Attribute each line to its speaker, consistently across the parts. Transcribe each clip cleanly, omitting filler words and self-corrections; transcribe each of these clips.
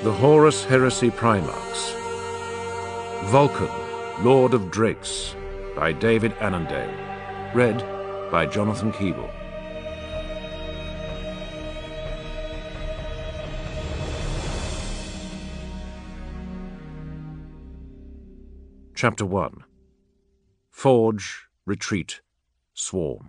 Speaker 1: The Horus Heresy Primax. Vulcan, Lord of Drakes, by David Annandale. Read by Jonathan Keeble. Chapter 1. Forge, Retreat, Swarm.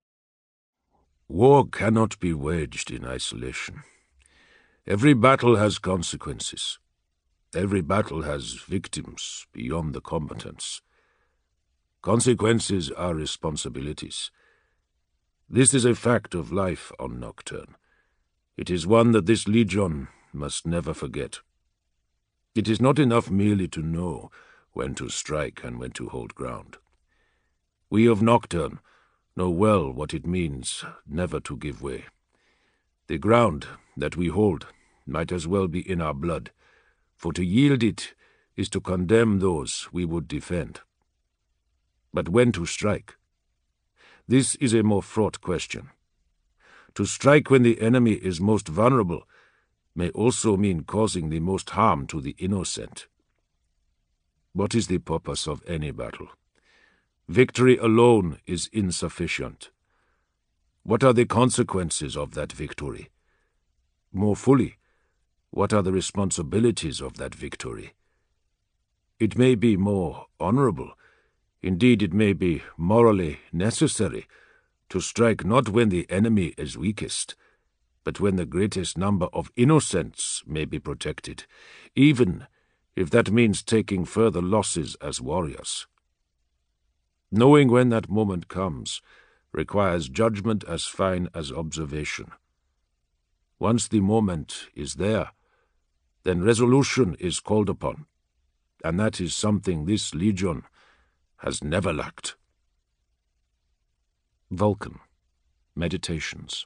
Speaker 2: War cannot be waged in isolation. Every battle has consequences. Every battle has victims beyond the combatants. Consequences are responsibilities. This is a fact of life on Nocturne. It is one that this Legion must never forget. It is not enough merely to know when to strike and when to hold ground. We of Nocturne know well what it means never to give way. The ground that we hold might as well be in our blood, for to yield it is to condemn those we would defend. But when to strike? This is a more fraught question. To strike when the enemy is most vulnerable may also mean causing the most harm to the innocent. What is the purpose of any battle? Victory alone is insufficient. What are the consequences of that victory? More fully, what are the responsibilities of that victory? It may be more honorable, indeed it may be morally necessary, to strike not when the enemy is weakest, but when the greatest number of innocents may be protected, even if that means taking further losses as warriors. Knowing when that moment comes requires judgment as fine as observation. Once the moment is there, then resolution is called upon, and that is something this Legion has never lacked.
Speaker 1: Vulcan. Meditations.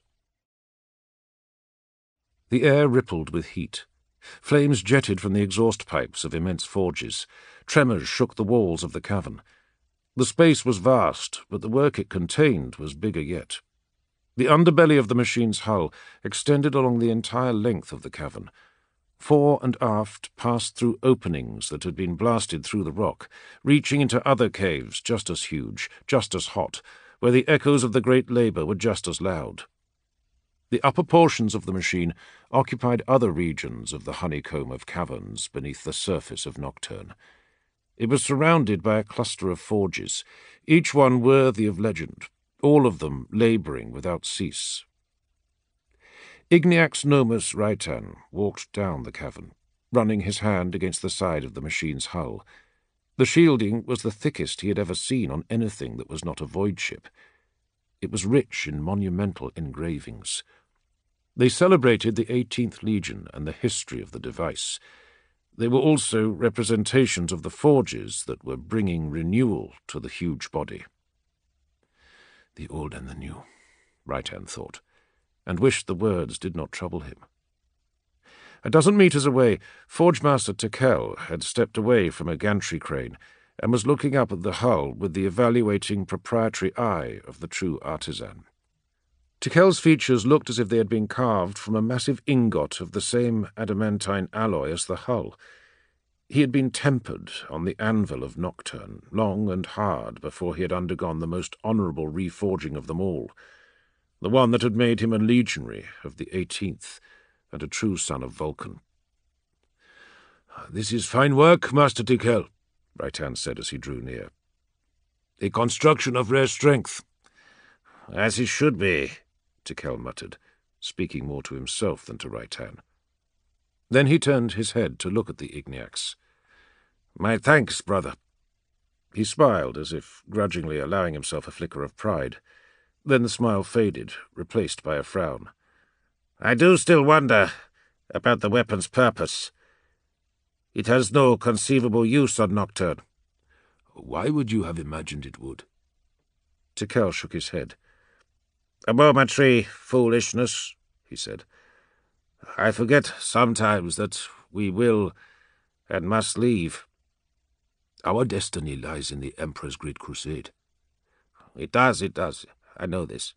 Speaker 1: The air rippled with heat. Flames jetted from the exhaust pipes of immense forges. Tremors shook the walls of the cavern. The space was vast, but the work it contained was bigger yet. The underbelly of the machine's hull extended along the entire length of the cavern. Fore and aft passed through openings that had been blasted through the rock, reaching into other caves just as huge, just as hot, where the echoes of the great labor were just as loud. The upper portions of the machine occupied other regions of the honeycomb of caverns beneath the surface of Nocturne. It was surrounded by a cluster of forges, each one worthy of legend, all of them laboring without cease. Igniax Nomus Raitan walked down the cavern, running his hand against the side of the machine's hull. The shielding was the thickest he had ever seen on anything that was not a void ship. It was rich in monumental engravings. They celebrated the 18th Legion and the history of the device. They were also representations of the forges that were bringing renewal to the huge body. The old and the new, Raitan thought, and wished the words did not trouble him. A dozen meters away, Forgemaster Tekel had stepped away from a gantry crane and was looking up at the hull with the evaluating proprietary eye of the true artisan. Tekel's features looked as if they had been carved from a massive ingot of the same adamantine alloy as the hull. He had been tempered on the anvil of Nocturne, long and hard before he had undergone the most honourable reforging of them all, the one that had made him a legionary of the 18th and a true son of Vulcan.
Speaker 2: "This is fine work, Master Tekel," Raitan said as he drew near. "A construction of rare strength."
Speaker 1: "As it should be," Tekel muttered, speaking more to himself than to Raitan. Then he turned his head to look at the Igniax. "My thanks, brother." He smiled, as if grudgingly allowing himself a flicker of pride. Then the smile faded, replaced by a frown. "I do still wonder about the weapon's purpose. It has no conceivable use on Nocturne."
Speaker 2: "Why would you have imagined it would?"
Speaker 1: Tekel shook his head.
Speaker 3: "A momentary foolishness," he said. "I forget sometimes that we will and must leave."
Speaker 2: "Our destiny lies in the Emperor's great crusade."
Speaker 3: It does. I know this.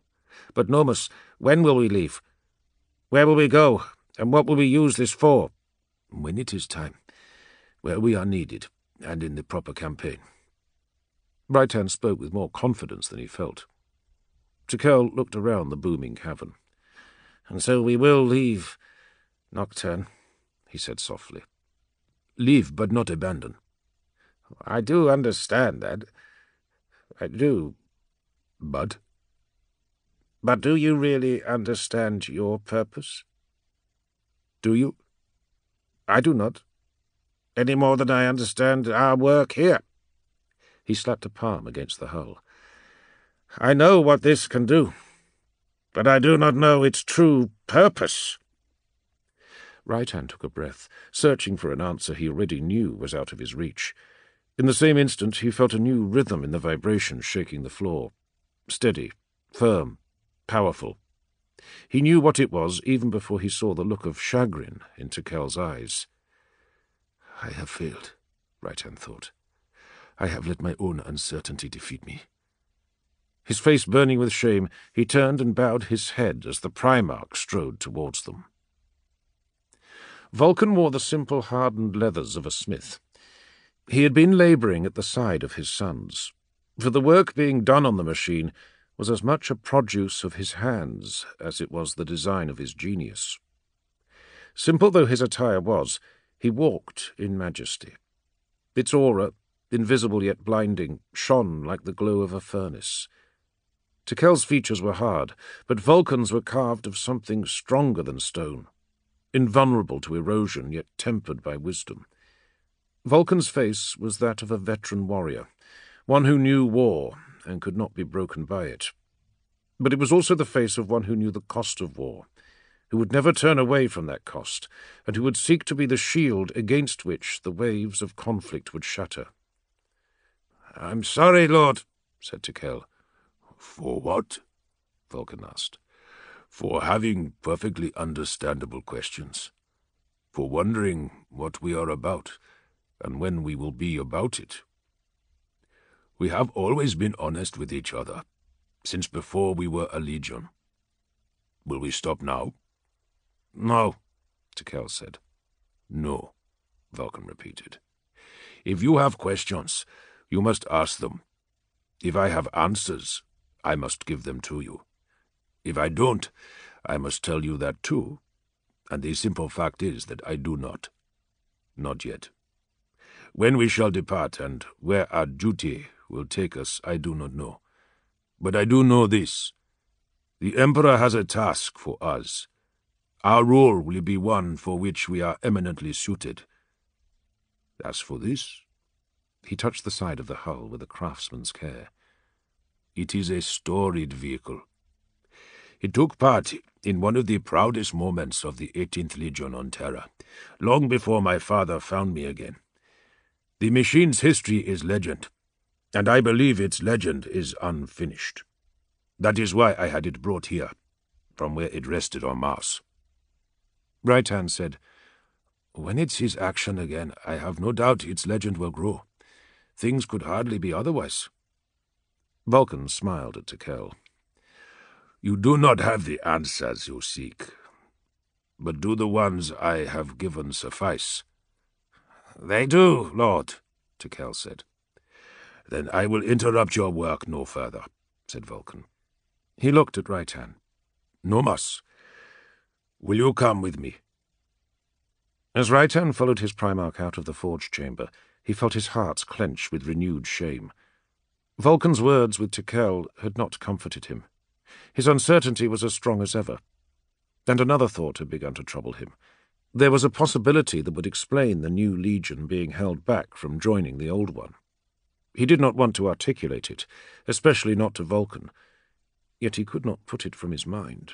Speaker 3: But, Nomus, when will we leave? Where will we go, and what will we use this for?"
Speaker 2: When it is time, where we are needed, and in the proper campaign.
Speaker 1: Right-Hand spoke with more confidence than he felt. Tikel looked around the booming cavern.
Speaker 3: "And so we will leave Nocturne," he said softly.
Speaker 2: "Leave, but not abandon."
Speaker 3: "I do understand that. I do."
Speaker 2: "But?"
Speaker 3: "But do you really understand your purpose?"
Speaker 1: "Do you?"
Speaker 3: "I do not. Any more than I understand our work here."
Speaker 1: He slapped a palm against the hull.
Speaker 3: "I know what this can do, but I do not know its true purpose."
Speaker 1: Right-Hand took a breath, searching for an answer he already knew was out of his reach. In the same instant he felt a new rhythm in the vibration shaking the floor. Steady, firm, powerful. He knew what it was even before he saw the look of chagrin in Tikel's eyes.
Speaker 2: "I have failed," Right-Hand thought. "I have let my own uncertainty defeat me."
Speaker 1: His face burning with shame, he turned and bowed his head as the Primarch strode towards them. Vulcan wore the simple hardened leathers of a smith. He had been labouring at the side of his sons, for the work being done on the machine was as much a produce of his hands as it was the design of his genius. Simple though his attire was, he walked in majesty. Its aura, invisible yet blinding, shone like the glow of a furnace. Tikel's features were hard, but Vulcan's were carved of something stronger than stone, invulnerable to erosion yet tempered by wisdom. Vulcan's face was that of a veteran warrior, one who knew war and could not be broken by it. But it was also the face of one who knew the cost of war, who would never turn away from that cost, and who would seek to be the shield against which the waves of conflict would shatter.
Speaker 3: "I'm sorry, Lord," said Tikel.
Speaker 2: "For what?" Vulcan asked. "For having perfectly understandable questions. For wondering what we are about, and when we will be about it. We have always been honest with each other, since before we were a legion. Will we stop now?"
Speaker 3: "No,"
Speaker 2: Tikel said. "No," Vulcan repeated. "If you have questions, you must ask them. If I have answers, I must give them to you. If I don't, I must tell you that too, and the simple fact is that I do not. Not yet. When we shall depart and where our duty will take us, I do not know. But I do know this. The Emperor has a task for us. Our role will be one for which we are eminently suited. As for this," he touched the side of the hull with a craftsman's care, "it is a storied vehicle. It took part in one of the proudest moments of the 18th Legion on Terra, long before my father found me again. The machine's history is legend, and I believe its legend is unfinished. That is why I had it brought here, from where it rested on Mars."
Speaker 1: Right-Hand said,
Speaker 2: "When it's his action again, I have no doubt its legend will grow. Things could hardly be otherwise."
Speaker 1: Vulcan smiled at Tikel.
Speaker 2: "You do not have the answers you seek. But do the ones I have given suffice?"
Speaker 3: "They do, Lord,"
Speaker 2: Tikel said. "Then I will interrupt your work no further," said Vulcan.
Speaker 1: He looked at Right-Hand.
Speaker 2: "Nomas, will you come with me?"
Speaker 1: As Right-Hand followed his Primarch out of the forge chamber, he felt his heart clench with renewed shame. Vulcan's words with Tikel had not comforted him. His uncertainty was as strong as ever. And another thought had begun to trouble him. There was a possibility that would explain the new legion being held back from joining the old one. He did not want to articulate it, especially not to Vulcan, yet he could not put it from his mind.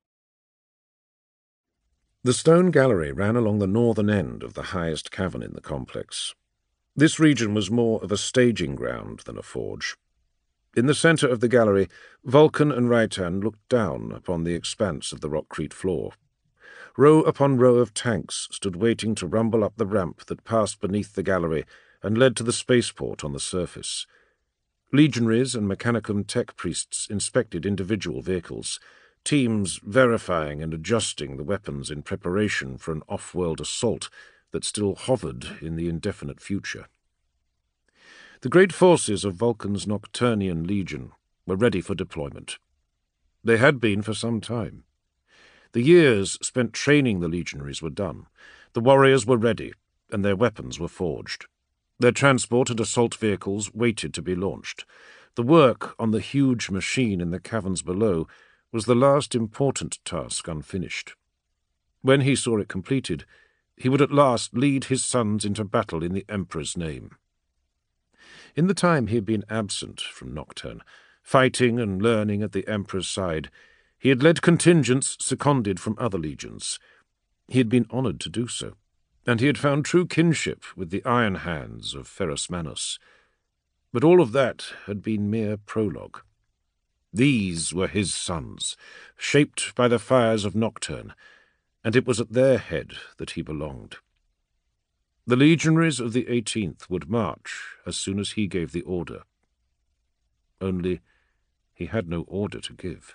Speaker 1: The stone gallery ran along the northern end of the highest cavern in the complex. This region was more of a staging ground than a forge. In the centre of the gallery, Vulcan and Right-Hand looked down upon the expanse of the rockcrete floor. Row upon row of tanks stood waiting to rumble up the ramp that passed beneath the gallery and led to the spaceport on the surface. Legionaries and Mechanicum tech priests inspected individual vehicles, teams verifying and adjusting the weapons in preparation for an off-world assault that still hovered in the indefinite future. The great forces of Vulcan's Nocturnian legion were ready for deployment. They had been for some time. The years spent training the legionaries were done. The warriors were ready, and their weapons were forged. Their transport and assault vehicles waited to be launched. The work on the huge machine in the caverns below was the last important task unfinished. When he saw it completed, he would at last lead his sons into battle in the Emperor's name. In the time he had been absent from Nocturne, fighting and learning at the Emperor's side, he had led contingents seconded from other legions. He had been honoured to do so, and he had found true kinship with the Iron Hands of Ferrus Manus. But all of that had been mere prologue. These were his sons, shaped by the fires of Nocturne, and it was at their head that he belonged. The legionaries of the 18th would march as soon as he gave the order. Only he had no order to give.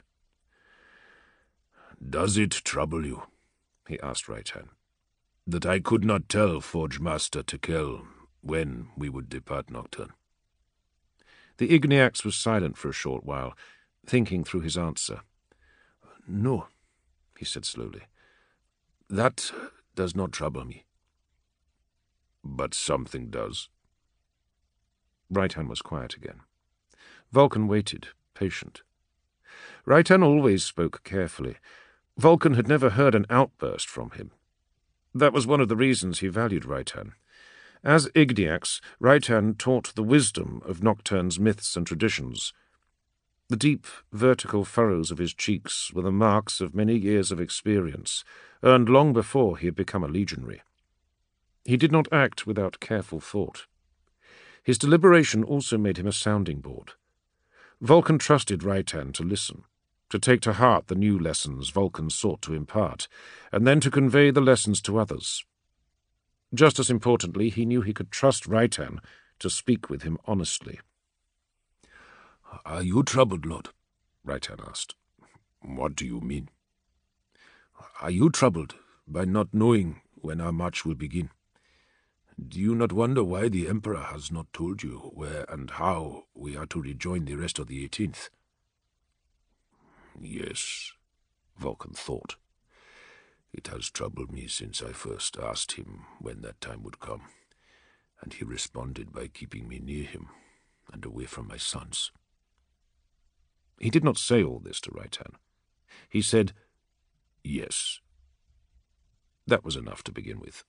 Speaker 2: "Does it trouble you," he asked Raitan, "that I could not tell Forge Master Tekel when we would depart Nocturne?"
Speaker 1: The Igniax was silent for a short while, thinking through his answer.
Speaker 2: "No,"
Speaker 1: he said slowly.
Speaker 2: "That does not trouble me." "But something does."
Speaker 1: Raitan was quiet again. Vulcan waited, patient. Raitan always spoke carefully. Vulcan had never heard an outburst from him. That was one of the reasons he valued Raitan. As Igniax, Raitan taught the wisdom of Nocturne's myths and traditions. The deep, vertical furrows of his cheeks were the marks of many years of experience, earned long before he had become a legionary. He did not act without careful thought. His deliberation also made him a sounding board. Vulcan trusted Raitan to listen, to take to heart the new lessons Vulcan sought to impart, and then to convey the lessons to others. Just as importantly, he knew he could trust Raitan to speak with him honestly.
Speaker 2: "Are you troubled, Lord?"
Speaker 1: Raitan asked.
Speaker 2: "What do you mean?" "Are you troubled by not knowing when our march will begin? Do you not wonder why the Emperor has not told you where and how we are to rejoin the rest of the 18th?
Speaker 1: Yes, Vulcan thought.
Speaker 2: It has troubled me since I first asked him when that time would come, and he responded by keeping me near him and away from my sons.
Speaker 1: He did not say all this to Raitan. He said, yes. That was enough to begin with.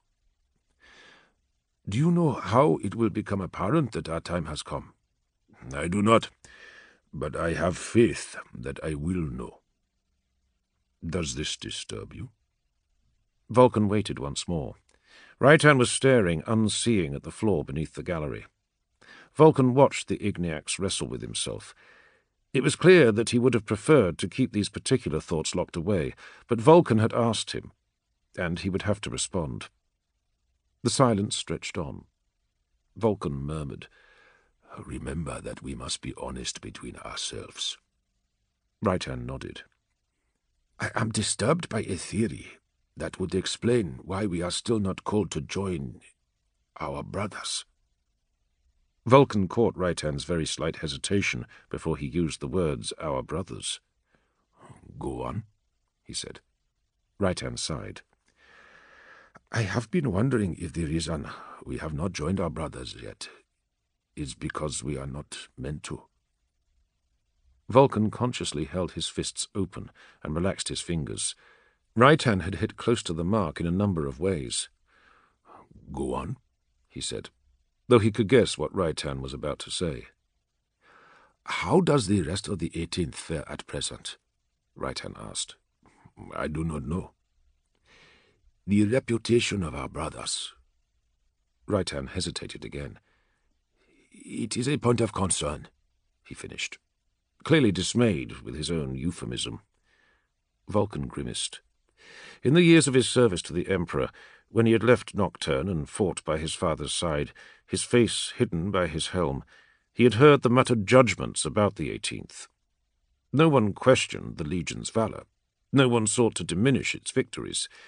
Speaker 2: Do you know how it will become apparent that our time has come? I do not, but I have faith that I will know. Does this disturb you?
Speaker 1: Vulcan waited once more. Raitan was staring, unseeing, at the floor beneath the gallery. Vulcan watched the Igniax wrestle with himself. It was clear that he would have preferred to keep these particular thoughts locked away, but Vulcan had asked him, and he would have to respond. The silence stretched on. Vulcan murmured,
Speaker 2: Remember that we must be honest between ourselves.
Speaker 1: Raitan nodded.
Speaker 2: I am disturbed by a theory that would explain why we are still not called to join our brothers.
Speaker 1: Vulcan caught Raitan's very slight hesitation before he used the words, our brothers.
Speaker 2: Go on,
Speaker 1: he said. Raitan sighed.
Speaker 2: I have been wondering if the reason we have not joined our brothers yet is because we are not meant to.
Speaker 1: Vulcan consciously held his fists open and relaxed his fingers. Raitan had hit close to the mark in a number of ways.
Speaker 2: Go on,
Speaker 1: he said, though he could guess what Raitan was about to say.
Speaker 2: How does the rest of the 18th fare at present?
Speaker 1: Raitan asked.
Speaker 2: I do not know. The reputation of our brothers.
Speaker 1: Raitan hesitated again.
Speaker 2: It is a point of concern, he finished,
Speaker 1: clearly dismayed with his own euphemism. Vulcan grimaced. In the years of his service to the Emperor, when he had left Nocturne and fought by his father's side, his face hidden by his helm, he had heard the muttered judgments about the 18th. No one questioned the Legion's valour. No one sought to diminish its victories.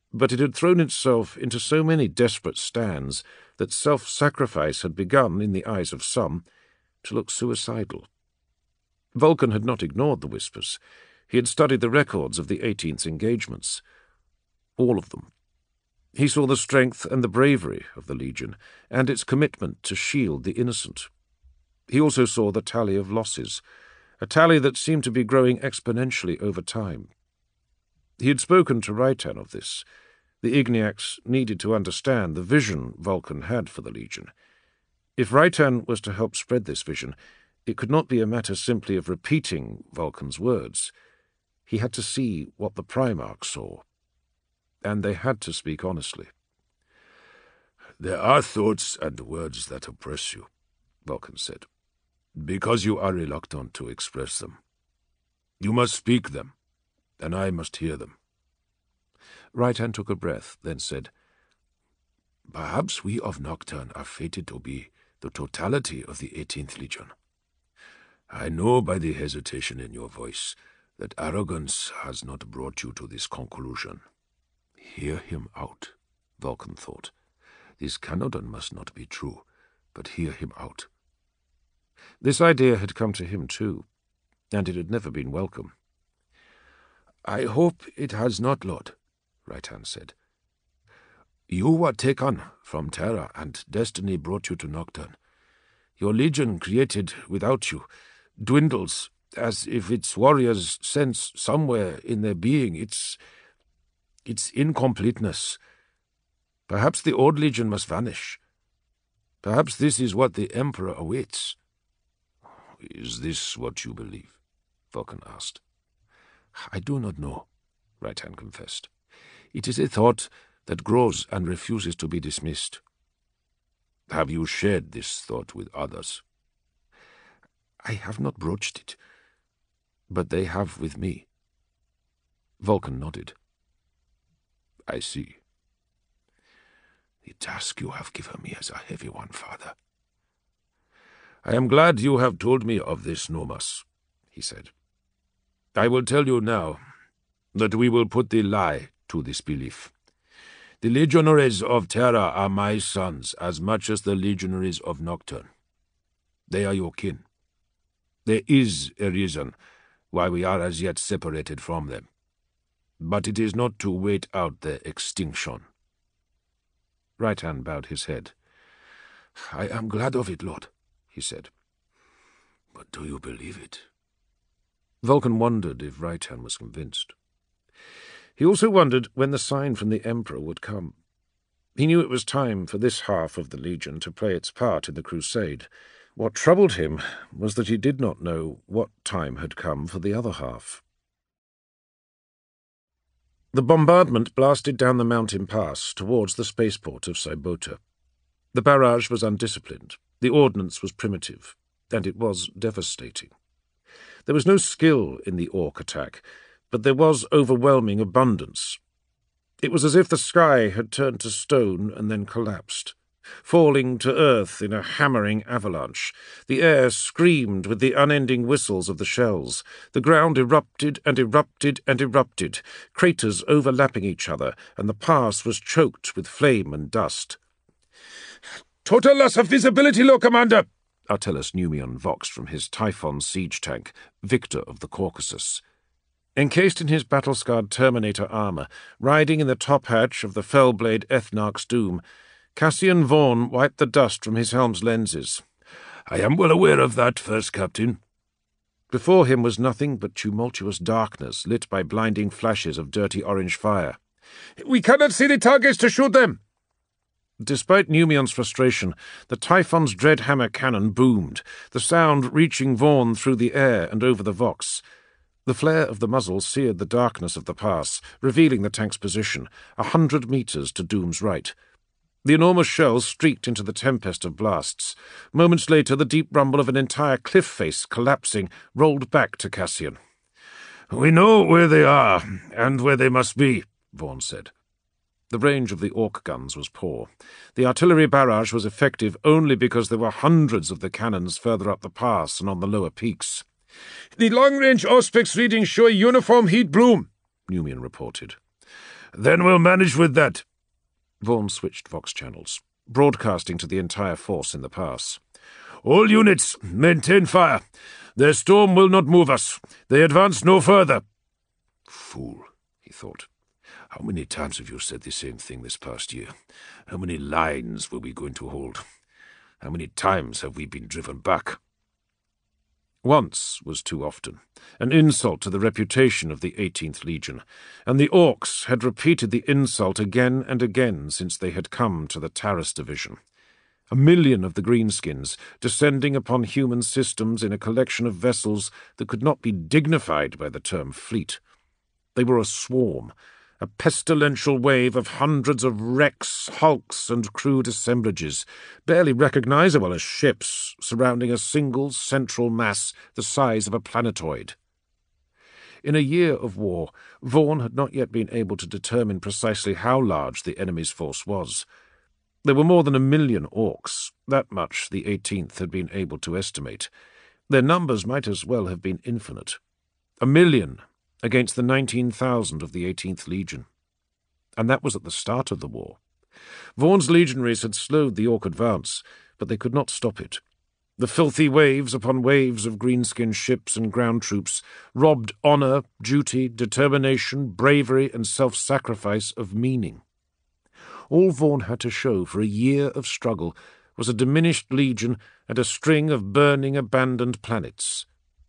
Speaker 1: but it had thrown itself into so many desperate stands that self-sacrifice had begun, in the eyes of some, to look suicidal. Vulcan had not ignored the whispers. He had studied the records of the 18th engagements. All of them. He saw the strength and the bravery of the Legion, and its commitment to shield the innocent. He also saw the tally of losses, a tally that seemed to be growing exponentially over time. He had spoken to Raitan of this. The Igniacs needed to understand the vision Vulcan had for the Legion. If Raitan was to help spread this vision, it could not be a matter simply of repeating Vulcan's words. He had to see what the Primarch saw, and they had to speak honestly.
Speaker 2: "There are thoughts and words that oppress you," Vulcan said, "because you are reluctant to express them. You must speak them, and I must hear them."
Speaker 1: Raitan took a breath, then said,
Speaker 2: "Perhaps we of Nocturne are fated to be the totality of the 18th Legion. I know by the hesitation in your voice that arrogance has not brought you to this conclusion." Hear him out, Vulcan thought. This Canodon must not be true, but hear him out. This idea had come to him too, and it had never been welcome. "I hope it has not, Lord," Raitan said. "You were taken from Terra, and destiny brought you to Nocturne. Your legion, created without you, dwindles, as if its warriors sense somewhere in their being its incompleteness. Perhaps the old legion must vanish. Perhaps this is what the Emperor awaits." "Is this what you believe?" Vulcan asked.
Speaker 1: "I do not know," Raitan confessed. "It is a thought that grows and refuses to be dismissed."
Speaker 2: "Have you shared this thought with others?"
Speaker 1: "I have not broached it, but they have with me." Vulcan nodded.
Speaker 2: "I see. The task you have given me is a heavy one, Father." "I am glad you have told me of this, Nomas," he said. "I will tell you now that we will put the lie to this belief. The legionaries of Terra are my sons as much as the legionaries of Nocturne. They are your kin. There is a reason why we are as yet separated from them, but it is not to wait out their extinction." Raitan bowed his head. "I am glad of it, Lord," he said. "But do you believe it?"
Speaker 1: Vulcan wondered if Raitan was convinced. He also wondered when the sign from the Emperor would come. He knew it was time for this half of the Legion to play its part in the crusade. What troubled him was that he did not know what time had come for the other half. The bombardment blasted down the mountain pass towards the spaceport of Saibota. The barrage was undisciplined, the ordnance was primitive, and it was devastating. There was no skill in the Orc attack, but there was overwhelming abundance. It was as if the sky had turned to stone and then collapsed. Falling to earth in a hammering avalanche, the air screamed with the unending whistles of the shells. The ground erupted and erupted and erupted, craters overlapping each other, and the pass was choked with flame and dust. "Total loss of visibility, Lord Commander!" Artellus Numion voxed from his Typhon siege tank, Victor of the Caucasus. Encased in his battle-scarred Terminator armour, riding in the top hatch of the Fellblade Ethnarch's Doom, Cassian Vaughn wiped the dust from his helm's lenses.
Speaker 2: "I am well aware of that, First Captain."
Speaker 1: Before him was nothing but tumultuous darkness, lit by blinding flashes of dirty orange fire. "We cannot see the targets to shoot them!" Despite Numion's frustration, the Typhon's dreadhammer cannon boomed, the sound reaching Vaughn through the air and over the Vox. The flare of the muzzle seared the darkness of the pass, revealing the tank's position, 100 metres to Doom's right. The enormous shells streaked into the tempest of blasts. Moments later, the deep rumble of an entire cliff face collapsing rolled back to Cassian.
Speaker 2: "We know where they are, and where they must be," Vaughn said.
Speaker 1: The range of the Orc guns was poor. The artillery barrage was effective only because there were hundreds of the cannons further up the pass and on the lower peaks.
Speaker 3: "The long-range Auspex readings show a uniform heat bloom," Numion reported.
Speaker 2: Then we'll manage with that.
Speaker 1: Vaughan switched Vox channels, broadcasting to the entire force in the pass.
Speaker 2: All units, maintain fire. Their storm will not move us. They advance no further.
Speaker 1: Fool, he thought. How many times have you said the same thing this past year? How many lines were we going to hold? How many times have we been driven back? Once was too often, an insult to the reputation of the 18th Legion, and the Orcs had repeated the insult again and again since they had come to the Taras Division. 1 million of the Greenskins, descending upon human systems in a collection of vessels that could not be dignified by the term fleet. They were a swarm, a pestilential wave of hundreds of wrecks, hulks, and crude assemblages, barely recognizable as ships, surrounding a single central mass the size of a planetoid. In a year of war, Vaughan had not yet been able to determine precisely how large the enemy's force was. There were more than 1 million Orcs. That much the 18th had been able to estimate. Their numbers might as well have been infinite. 1 million against the 19,000 of the 18th Legion. And that was at the start of the war. Vaughan's legionaries had slowed the Orc advance, but they could not stop it. The filthy waves upon waves of greenskin ships and ground troops robbed honour, duty, determination, bravery, and self-sacrifice of meaning. All Vaughan had to show for a year of struggle was a diminished legion and a string of burning, abandoned planets.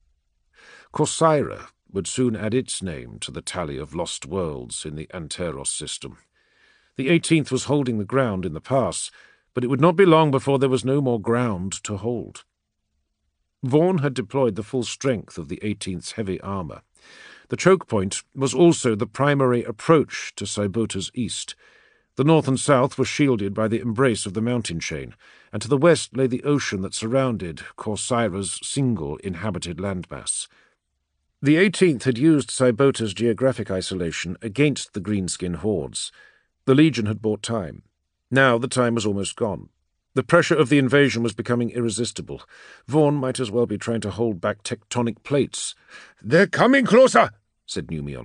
Speaker 1: Corcyra would soon add its name to the tally of lost worlds in the Anteros system. The 18th was holding the ground in the pass, but it would not be long before there was no more ground to hold. Vaughan had deployed the full strength of the 18th's heavy armour. The choke point was also the primary approach to Saibota's east. The north and south were shielded by the embrace of the mountain chain, and to the west lay the ocean that surrounded Corcyra's single inhabited landmass. The 18th had used Saibota's geographic isolation against the greenskin hordes. The Legion had bought time. Now the time was almost gone. The pressure of the invasion was becoming irresistible. Vaughan might as well be trying to hold back tectonic plates.
Speaker 2: "They're coming closer,"
Speaker 1: said Numion.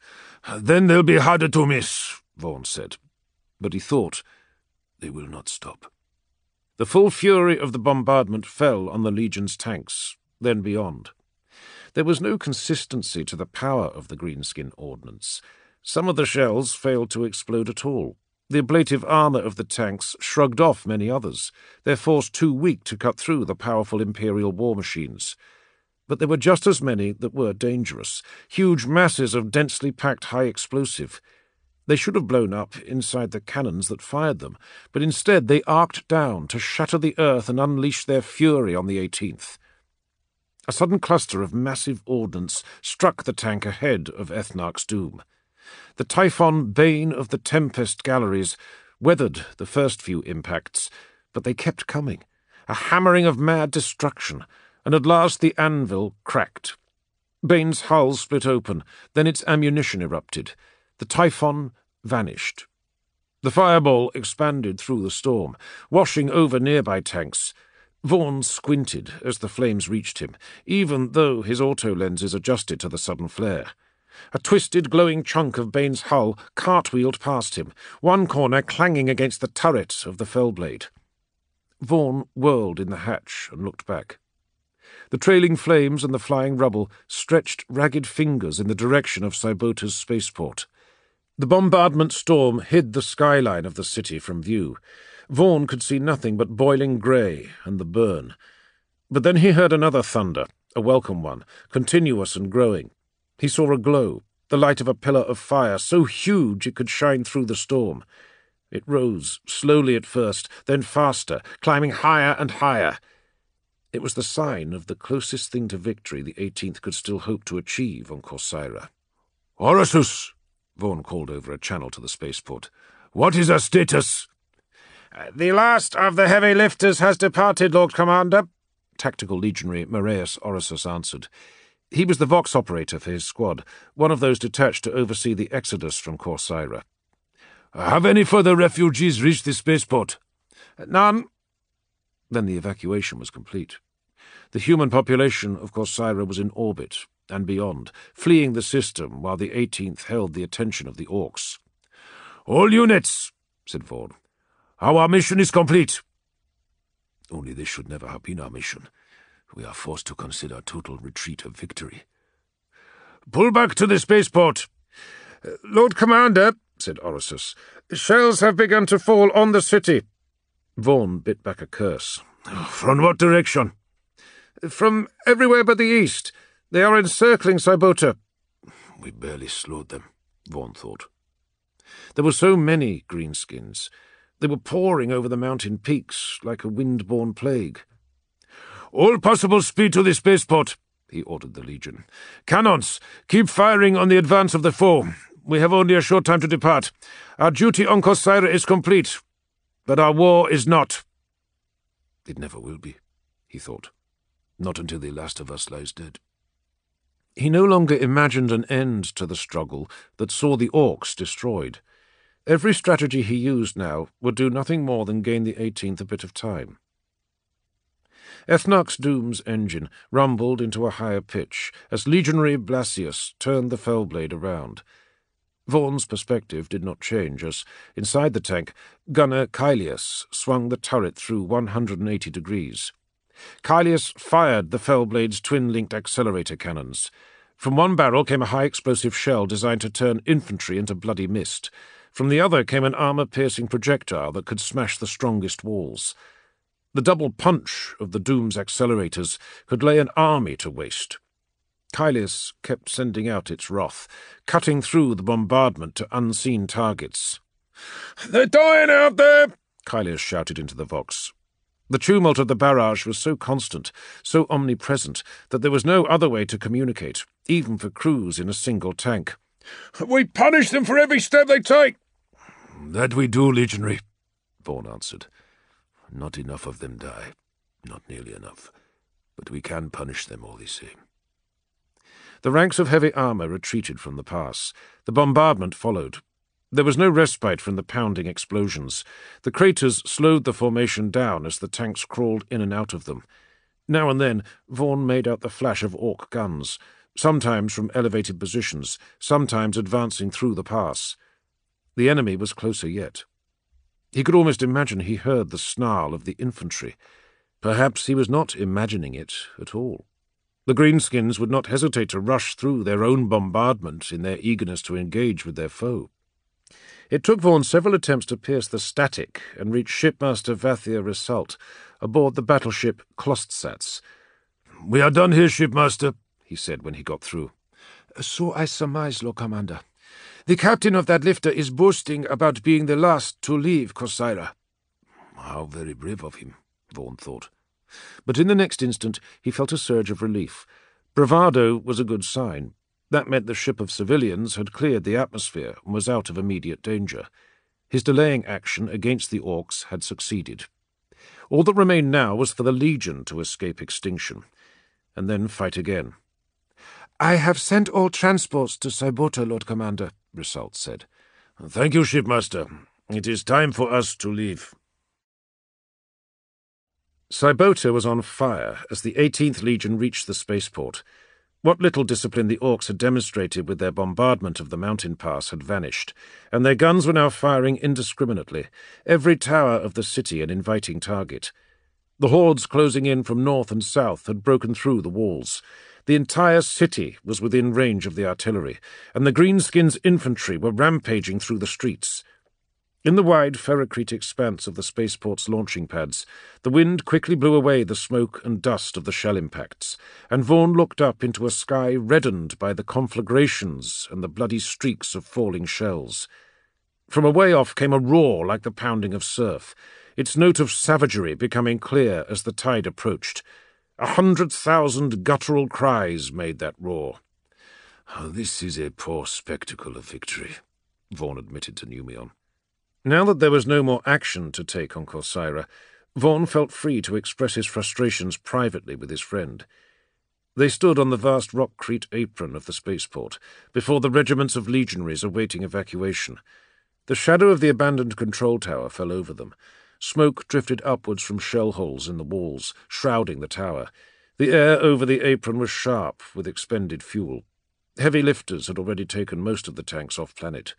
Speaker 2: "Then they'll be harder to miss,"
Speaker 1: Vaughan said. But he thought, they will not stop. The full fury of the bombardment fell on the Legion's tanks, then beyond. There was no consistency to the power of the greenskin ordnance. Some of the shells failed to explode at all. The ablative armour of the tanks shrugged off many others, their force too weak to cut through the powerful Imperial war machines. But there were just as many that were dangerous, huge masses of densely packed high explosive. They should have blown up inside the cannons that fired them, but instead they arced down to shatter the earth and unleash their fury on the 18th. A sudden cluster of massive ordnance struck the tank ahead of Ethnarch's Doom. The Typhon bane of the Tempest galleries weathered the first few impacts, but they kept coming, a hammering of mad destruction, and at last the anvil cracked. Bane's hull split open, then its ammunition erupted. The Typhon vanished. The fireball expanded through the storm, washing over nearby tanks. Vaughan squinted as the flames reached him, even though his auto-lenses adjusted to the sudden flare. A twisted, glowing chunk of Bane's hull cartwheeled past him, one corner clanging against the turret of the Fellblade. Vaughan whirled in the hatch and looked back. The trailing flames and the flying rubble stretched ragged fingers in the direction of Saibota's spaceport. The bombardment storm hid the skyline of the city from view. Vaughan could see nothing but boiling grey and the burn. But then he heard another thunder, a welcome one, continuous and growing. He saw a glow, the light of a pillar of fire, so huge it could shine through the storm. It rose, slowly at first, then faster, climbing higher and higher. It was the sign of the closest thing to victory the 18th could still hope to achieve on Corcyra.
Speaker 2: "Orasus,"
Speaker 1: Vaughan called over a channel to the spaceport.
Speaker 2: "What is our status?"
Speaker 3: "The last of the heavy lifters has departed, Lord Commander,"
Speaker 1: Tactical Legionary Moraeus Orasus answered. He was the Vox operator for his squad, one of those detached to oversee the exodus from Corcyra.
Speaker 2: "Have any further refugees reached the spaceport?"
Speaker 3: "None."
Speaker 1: Then the evacuation was complete. The human population of Corcyra was in orbit and beyond, fleeing the system while the 18th held the attention of the Orcs.
Speaker 2: "All units," said Vaughan. "Our mission is complete."
Speaker 1: Only this should never have been our mission. We are forced to consider total retreat a victory.
Speaker 2: "Pull back to the spaceport."
Speaker 3: "Lord Commander," said Orosius, "shells have begun to fall on the city."
Speaker 1: Vaughan bit back a curse.
Speaker 2: "From what direction?"
Speaker 3: "From everywhere but the east. They are encircling Saibota."
Speaker 1: We barely slowed them, Vaughan thought.
Speaker 3: There were so many greenskins. They were pouring over the mountain peaks like a wind-borne plague.
Speaker 2: "All possible speed to the spaceport," he ordered the Legion. "Cannons, keep firing on the advance of the foe. We have only a short time to depart. Our duty on Corsair is complete, but our war is not."
Speaker 1: It never will be, he thought. Not until the last of us lies dead.
Speaker 3: He no longer imagined an end to the struggle that saw the Orcs destroyed. Every strategy he used now would do nothing more than gain the 18th a bit of time. Ethnarch's Doom's engine rumbled into a higher pitch as Legionary Blasius turned the Fellblade around. Vaughan's perspective did not change as, inside the tank, gunner Caelius swung the turret through 180 degrees. Caelius fired the Fellblade's twin-linked accelerator cannons. From one barrel came a high-explosive shell designed to turn infantry into bloody mist. From the other came an armour-piercing projectile that could smash the strongest walls. The double punch of the Doom's accelerators could lay an army to waste. Caelius kept sending out its wrath, cutting through the bombardment to unseen targets.
Speaker 2: "They're dying out there!"
Speaker 3: Caelius shouted into the Vox. The tumult of the barrage was so constant, so omnipresent, that there was no other way to communicate, even for crews in a single tank.
Speaker 2: "We punish them for every step they take."
Speaker 1: "That we do, Legionary," Vaughan answered. "Not enough of them die. Not nearly enough. But we can punish them all the same."
Speaker 3: The ranks of heavy armour retreated from the pass. The bombardment followed. There was no respite from the pounding explosions. The craters slowed the formation down as the tanks crawled in and out of them. Now and then, Vaughan made out the flash of Orc guns, sometimes from elevated positions, sometimes advancing through the pass. The enemy was closer yet. He could almost imagine he heard the snarl of the infantry. Perhaps he was not imagining it at all. The greenskins would not hesitate to rush through their own bombardment in their eagerness to engage with their foe. It took Vaughan several attempts to pierce the static and reach Shipmaster Vathir Result aboard the battleship Klostsats.
Speaker 2: "We are done here, Shipmaster,"
Speaker 3: he said when he got through.
Speaker 4: "So I surmise, Lord Commander. The captain of that lifter is boasting about being the last to leave Corsair."
Speaker 1: How very brave of him, Vaughan thought.
Speaker 3: But in the next instant he felt a surge of relief. Bravado was a good sign. That meant the ship of civilians had cleared the atmosphere and was out of immediate danger. His delaying action against the Orcs had succeeded. All that remained now was for the Legion to escape extinction, and then fight again.
Speaker 4: "I have sent all transports to Saibota, Lord Commander," Result said.
Speaker 2: "Thank you, Shipmaster. It is time for us to leave."
Speaker 3: Saibota was on fire as the 18th Legion reached the spaceport. What little discipline the Orcs had demonstrated with their bombardment of the mountain pass had vanished, and their guns were now firing indiscriminately, every tower of the city an inviting target. The hordes closing in from north and south had broken through the walls. The entire city was within range of the artillery, and the greenskins' infantry were rampaging through the streets. In the wide ferrocrete expanse of the spaceport's launching pads, the wind quickly blew away the smoke and dust of the shell impacts, and Vaughan looked up into a sky reddened by the conflagrations and the bloody streaks of falling shells. From away off came a roar like the pounding of surf, its note of savagery becoming clear as the tide approached. 100,000 guttural cries made that roar.
Speaker 1: "This is a poor spectacle of victory," Vaughan admitted to Numion.
Speaker 3: Now that there was no more action to take on Corsair, Vaughan felt free to express his frustrations privately with his friend. They stood on the vast rockcrete apron of the spaceport, before the regiments of legionaries awaiting evacuation. The shadow of the abandoned control tower fell over them. Smoke drifted upwards from shell holes in the walls, shrouding the tower. The air over the apron was sharp with expended fuel. Heavy lifters had already taken most of the tanks off-planet.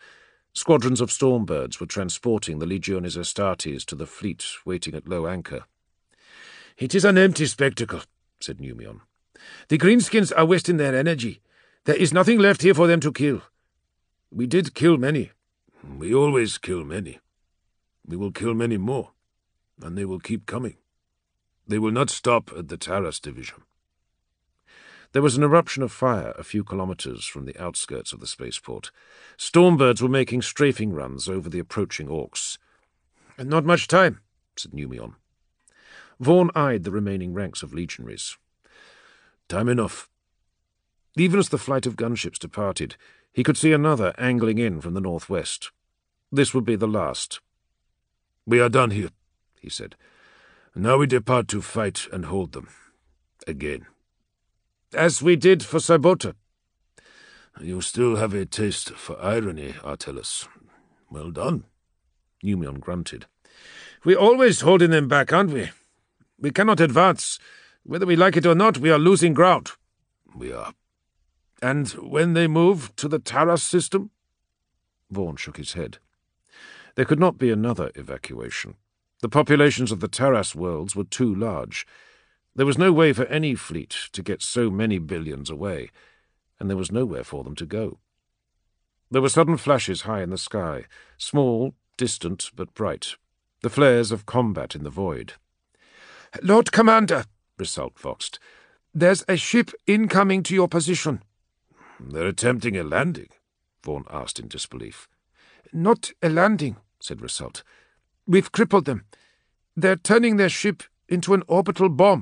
Speaker 3: Squadrons of Stormbirds were transporting the Legiones Astartes to the fleet waiting at low anchor.
Speaker 4: "It is an empty spectacle," said Numion. "The Greenskins are wasting their energy. There is nothing left here for them to kill. We did kill many."
Speaker 2: "We always kill many. We will kill many more, and they will keep coming. They will not stop at the Taras division."
Speaker 3: There was an eruption of fire a few kilometers from the outskirts of the spaceport. Stormbirds were making strafing runs over the approaching orcs.
Speaker 4: "Not much time,"
Speaker 3: said Numion. Vaughn eyed the remaining ranks of legionaries.
Speaker 2: "Time enough."
Speaker 3: Even as the flight of gunships departed, he could see another angling in from the northwest. This would be the last.
Speaker 2: "We are done here," he said. "Now we depart to fight and hold them. Again."
Speaker 4: "As we did for Sabota."
Speaker 2: "You still have a taste for irony, Artellus. Well done."
Speaker 3: Numion grunted.
Speaker 4: "We're always holding them back, aren't we? We cannot advance. Whether we like it or not, we are losing ground."
Speaker 2: "We are."
Speaker 4: "And when they move to the Taras system?"
Speaker 3: Vaughn shook his head. There could not be another evacuation. The populations of the Taras worlds were too large. There was no way for any fleet to get so many billions away, and there was nowhere for them to go. There were sudden flashes high in the sky, small, distant, but bright, the flares of combat in the void.
Speaker 4: "Lord Commander," Rissault voxed, "there's a ship incoming to your position."
Speaker 2: "They're attempting a landing?"
Speaker 3: Vaughn asked in disbelief.
Speaker 4: "Not a landing," said Rissault. "We've crippled them. They're turning their ship into an orbital bomb."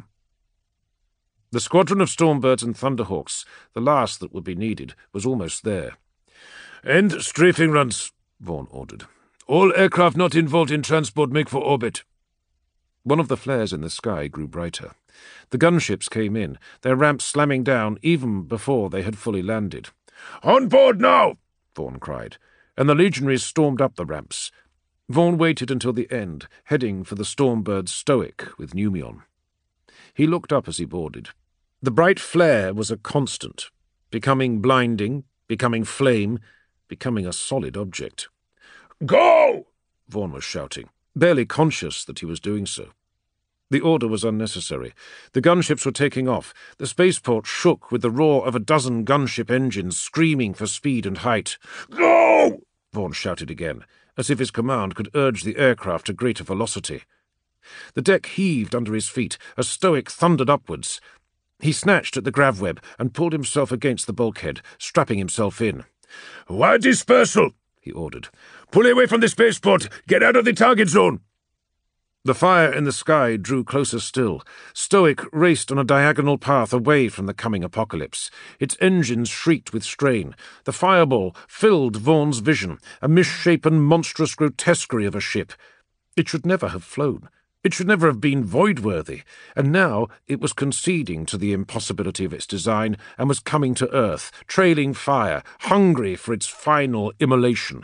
Speaker 3: The squadron of Stormbirds and Thunderhawks, the last that would be needed, was almost there.
Speaker 2: "End strafing runs," Vaughn ordered. "All aircraft not involved in transport make for orbit."
Speaker 3: One of the flares in the sky grew brighter. The gunships came in, their ramps slamming down even before they had fully landed.
Speaker 2: "On board now!"
Speaker 3: Vaughn cried, and the legionaries stormed up the ramps. Vaughn waited until the end, heading for the Stormbird Stoic with Numion. He looked up as he boarded. The bright flare was a constant, becoming blinding, becoming flame, becoming a solid object.
Speaker 2: "Go!"
Speaker 3: Vaughn was shouting, barely conscious that he was doing so. The order was unnecessary. The gunships were taking off. The spaceport shook with the roar of a dozen gunship engines screaming for speed and height.
Speaker 2: "Go!"
Speaker 3: Vaughn shouted again, as if his command could urge the aircraft to greater velocity. The deck heaved under his feet as Stoic thundered upwards. He snatched at the gravweb and pulled himself against the bulkhead, strapping himself in.
Speaker 2: "Wide dispersal!" he ordered. "Pull away from the spaceport! Get out of the target zone!"
Speaker 3: The fire in the sky drew closer still. Stoic raced on a diagonal path away from the coming apocalypse. Its engines shrieked with strain. The fireball filled Vaughn's vision, a misshapen, monstrous grotesquerie of a ship. It should never have flown. It should never have been void-worthy, and now it was conceding to the impossibility of its design and was coming to Earth, trailing fire, hungry for its final immolation.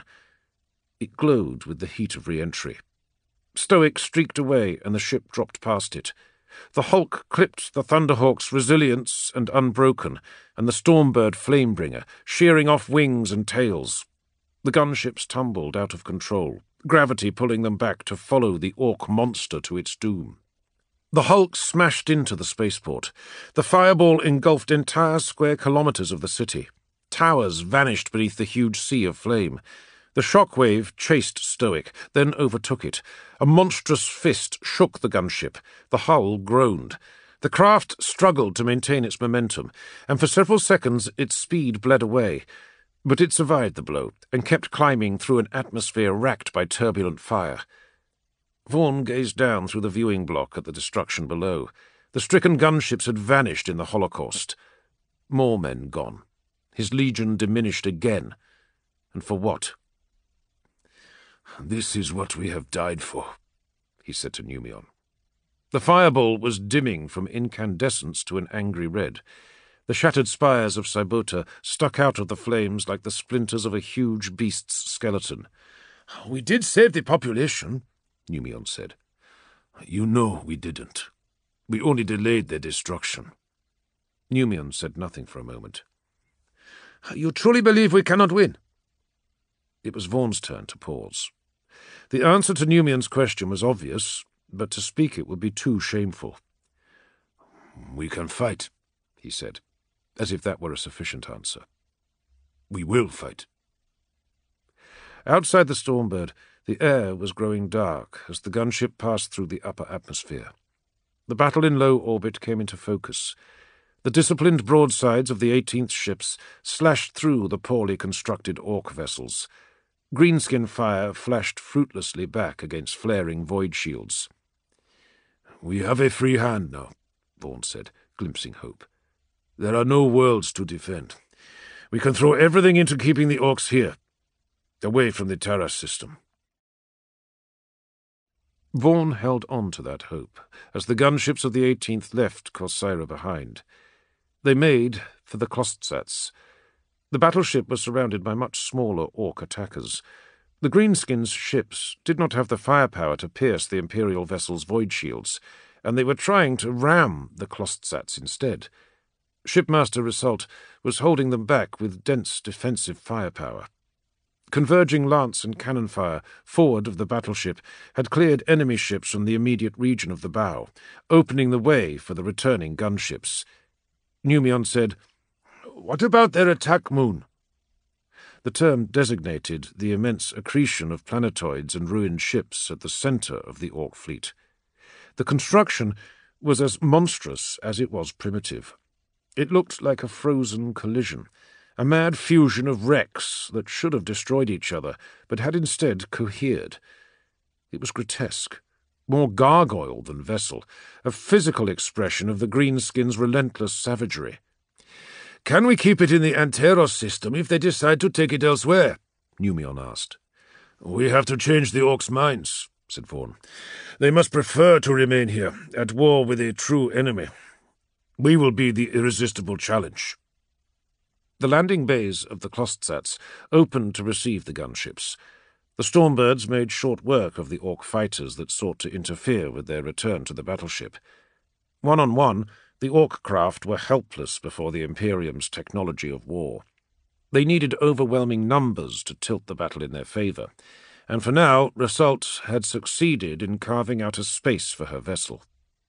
Speaker 3: It glowed with the heat of re-entry. Stoic streaked away, and the ship dropped past it. The hulk clipped the Thunderhawk's resilience and unbroken, and the Stormbird Flamebringer, shearing off wings and tails. The gunships tumbled out of control, gravity pulling them back to follow the orc monster to its doom. The hulk smashed into the spaceport. The fireball engulfed entire square kilometers of the city. Towers vanished beneath the huge sea of flame. The shockwave chased Stoic, then overtook it. A monstrous fist shook the gunship. The hull groaned. The craft struggled to maintain its momentum, and for several seconds its speed bled away. But it survived the blow and kept climbing through an atmosphere racked by turbulent fire. Vaughn gazed down through the viewing block at the destruction below. The stricken gunships had vanished in the Holocaust. More men gone. His legion diminished again. And for what?
Speaker 2: "This is what we have died for," he said to Numion.
Speaker 3: The fireball was dimming from incandescence to an angry red. The shattered spires of Sabota stuck out of the flames like the splinters of a huge beast's skeleton.
Speaker 4: "We did save the population,"
Speaker 3: Numion said.
Speaker 2: "You know we didn't. We only delayed their destruction."
Speaker 3: Numion said nothing for a moment.
Speaker 4: "You truly believe we cannot win?"
Speaker 3: It was Vaughan's turn to pause. The answer to Numion's question was obvious, but to speak it would be too shameful.
Speaker 2: "We can fight,"
Speaker 3: he said, as if that were a sufficient answer.
Speaker 2: "We will fight."
Speaker 3: Outside the Stormbird, the air was growing dark as the gunship passed through the upper atmosphere. The battle in low orbit came into focus. The disciplined broadsides of the 18th ships slashed through the poorly constructed Orc vessels. Greenskin fire flashed fruitlessly back against flaring void shields.
Speaker 2: "We have a free hand now," Vaughan said, glimpsing hope. "There are no worlds to defend. We can throw everything into keeping the Orcs here, away from the Taras system."
Speaker 3: Vaughan held on to that hope as the gunships of the 18th left Corcyra behind. They made for the Klostsats. The battleship was surrounded by much smaller Orc attackers. The Greenskins' ships did not have the firepower to pierce the Imperial vessel's void shields, and they were trying to ram the Klostsats instead. Shipmaster Rissault was holding them back with dense defensive firepower. Converging lance and cannon fire forward of the battleship had cleared enemy ships from the immediate region of the bow, opening the way for the returning gunships. Numion said,
Speaker 2: "What about their attack moon?"
Speaker 3: The term designated the immense accretion of planetoids and ruined ships at the centre of the Orc fleet. The construction was as monstrous as it was primitive. It looked like a frozen collision, a mad fusion of wrecks that should have destroyed each other, but had instead cohered. It was grotesque, more gargoyle than vessel, a physical expression of the Greenskins' relentless savagery.
Speaker 2: "Can we keep it in the Anteros system if they decide to take it elsewhere?" Numion asked. "We have to change the Orcs' minds," said Vaughan. "They must prefer to remain here, at war with a true enemy. We will be the irresistible challenge."
Speaker 3: The landing bays of the Klostsats opened to receive the gunships. The Stormbirds made short work of the Orc fighters that sought to interfere with their return to the battleship. One-on-one, the Orc craft were helpless before the Imperium's technology of war. They needed overwhelming numbers to tilt the battle in their favour, and for now Rissault had succeeded in carving out a space for her vessel.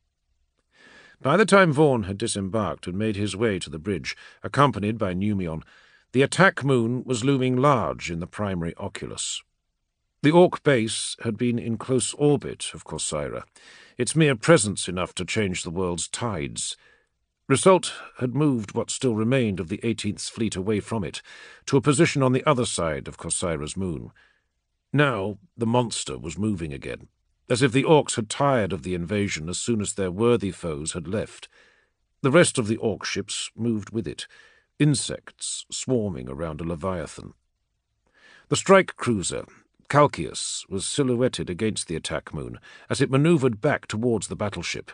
Speaker 3: By the time Vaughan had disembarked and made his way to the bridge, accompanied by Numion, the attack moon was looming large in the primary oculus. The Orc base had been in close orbit of Corcyra, its mere presence enough to change the world's tides. Rissault had moved what still remained of the 18th's fleet away from it, to a position on the other side of Corcyra's moon. Now the monster was moving again, as if the Orcs had tired of the invasion as soon as their worthy foes had left. The rest of the Orc ships moved with it, insects swarming around a leviathan. The strike cruiser, Calcius, was silhouetted against the attack moon as it manoeuvred back towards the battleship.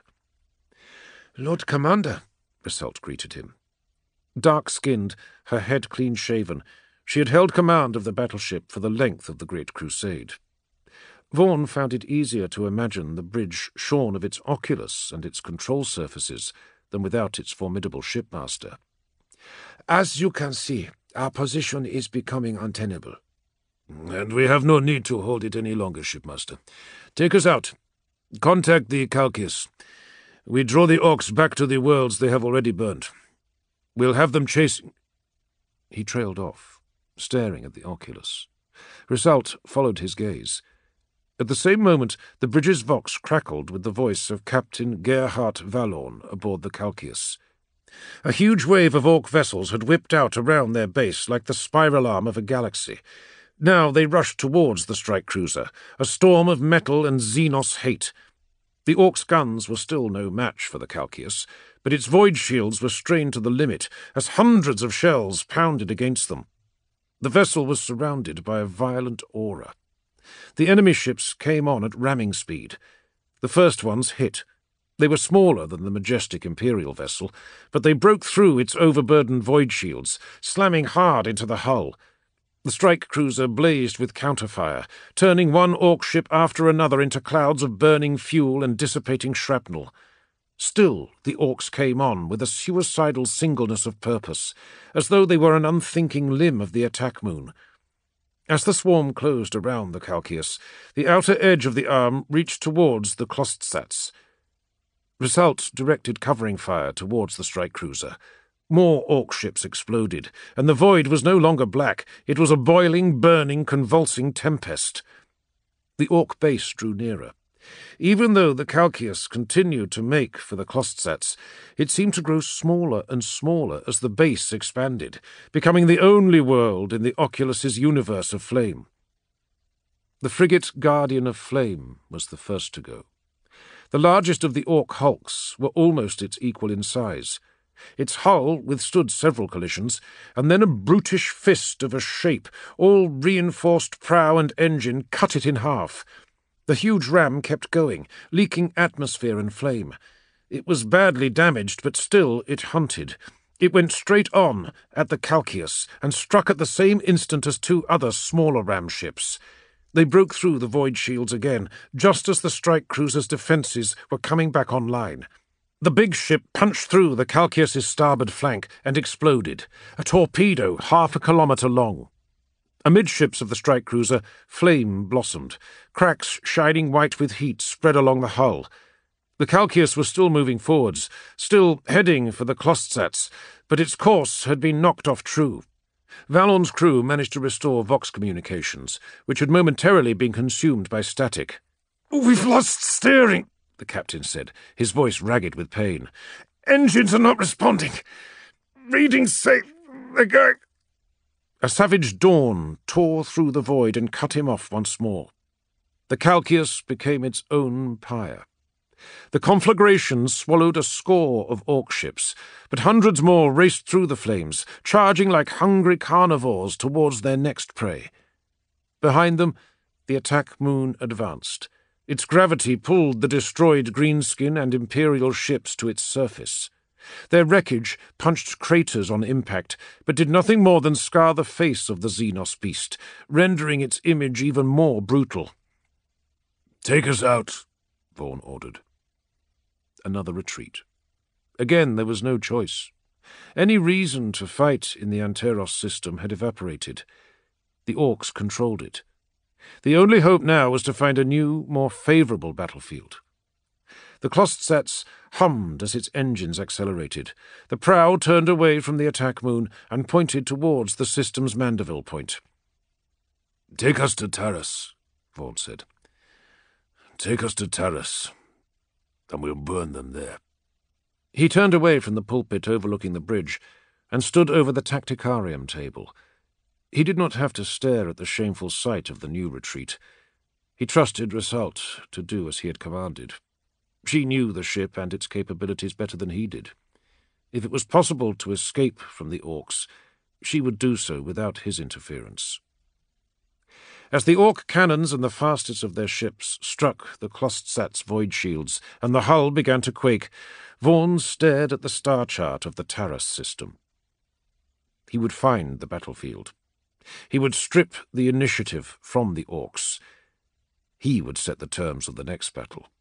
Speaker 2: "Lord Commander,"
Speaker 3: Rissault greeted him. Dark-skinned, her head clean-shaven, she had held command of the battleship for the length of the Great Crusade. Vaughan found it easier to imagine the bridge shorn of its oculus and its control surfaces than without its formidable shipmaster.
Speaker 2: "As you can see, our position is becoming untenable." "And we have no need to hold it any longer, shipmaster. Take us out. Contact the Calcius. We draw the Orcs back to the worlds they have already burnt. We'll have them chasing—"
Speaker 3: He trailed off, staring at the oculus. Rissault followed his gaze. At the same moment, the bridge's vox crackled with the voice of Captain Gerhard Valorn aboard the Calcius. A huge wave of Orc vessels had whipped out around their base like the spiral arm of a galaxy. Now they rushed towards the strike cruiser, a storm of metal and Xenos hate. The Orcs' guns were still no match for the Calcius, but its void shields were strained to the limit as hundreds of shells pounded against them. The vessel was surrounded by a violent aura. The enemy ships came on at ramming speed. The first ones hit. They were smaller than the majestic Imperial vessel, but they broke through its overburdened void shields, slamming hard into the hull. The strike cruiser blazed with counterfire, turning one Orc ship after another into clouds of burning fuel and dissipating shrapnel. Still the Orcs came on with a suicidal singleness of purpose, as though they were an unthinking limb of the attack moon. As the swarm closed around the Calcaeus, the outer edge of the arm reached towards the Klostsats. Result directed covering fire towards the strike cruiser. More Orc ships exploded, and the void was no longer black. It was a boiling, burning, convulsing tempest. The Orc base drew nearer. Even though the Calcaeus continued to make for the Klostsats, it seemed to grow smaller and smaller as the base expanded, becoming the only world in the Oculus's universe of flame. The frigate Guardian of Flame was the first to go. The largest of the Orc hulks were almost its equal in size. Its hull withstood several collisions, and then a brutish fist of a shape, all reinforced prow and engine, cut it in half. The huge ram kept going, leaking atmosphere and flame. It was badly damaged, but still it hunted. It went straight on at the Calcaeus and struck at the same instant as two other smaller ram ships. They broke through the void shields again, just as the strike cruiser's defences were coming back online. The big ship punched through the Calcaeus's starboard flank and exploded, a torpedo 1/2 kilometre long. Amidships of the strike cruiser, flame blossomed. Cracks shining white with heat spread along the hull. The Calcaeus was still moving forwards, still heading for the Klostsats, but its course had been knocked off true. Valorn's crew managed to restore Vox communications, which had momentarily been consumed by static. "We've lost steering," the captain said, his voice ragged with pain. "Engines are not responding. Readings say they're going—" A savage dawn tore through the void and cut him off once more. The Calcaeus became its own pyre. The conflagration swallowed a score of Orc ships, but hundreds more raced through the flames, charging like hungry carnivores towards their next prey. Behind them, the attack moon advanced. Its gravity pulled the destroyed Greenskin and Imperial ships to its surface. Their wreckage punched craters on impact, but did nothing more than scar the face of the Xenos beast, rendering its image even more brutal.
Speaker 2: "Take us out," Vaughn ordered.
Speaker 3: Another retreat. Again there was no choice. Any reason to fight in the Anteros system had evaporated. The Orcs controlled it. The only hope now was to find a new, more favourable battlefield. The Klostsats hummed as its engines accelerated. The prow turned away from the attack moon and pointed towards the system's Mandeville point.
Speaker 2: "Take us to Taras," Vaughn said. "Take us to Taras, and we'll burn them there."
Speaker 3: He turned away from the pulpit overlooking the bridge and stood over the tacticarium table. He did not have to stare at the shameful sight of the new retreat. He trusted Result to do as he had commanded. She knew the ship and its capabilities better than he did. If it was possible to escape from the Orcs, she would do so without his interference. As the Orc cannons and the fastest of their ships struck the Klostsats' void shields and the hull began to quake, Vaughn stared at the star chart of the Taras system. He would find the battlefield. He would strip the initiative from the Orcs. He would set the terms of the next battle.